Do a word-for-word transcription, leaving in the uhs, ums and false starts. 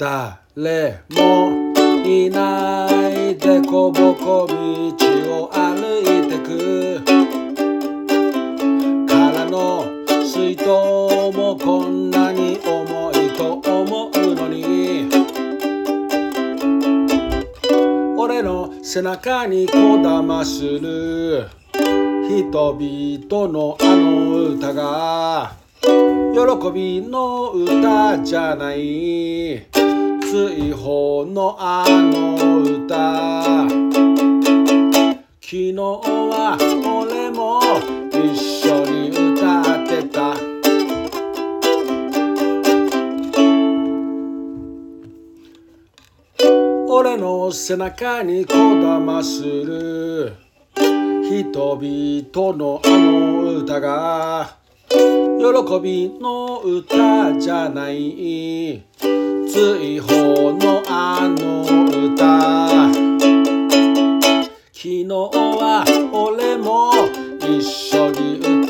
誰もいないでこぼこ道を歩いてく空の水筒もこんなに重いと思うのに俺の背中にこだまする人々のあの歌が喜びの歌じゃない追放のあの歌昨日は俺も一緒に歌ってた俺の背中にこだまする人々のあの歌が喜びの歌じゃない追放のあの歌昨日は俺も一緒に歌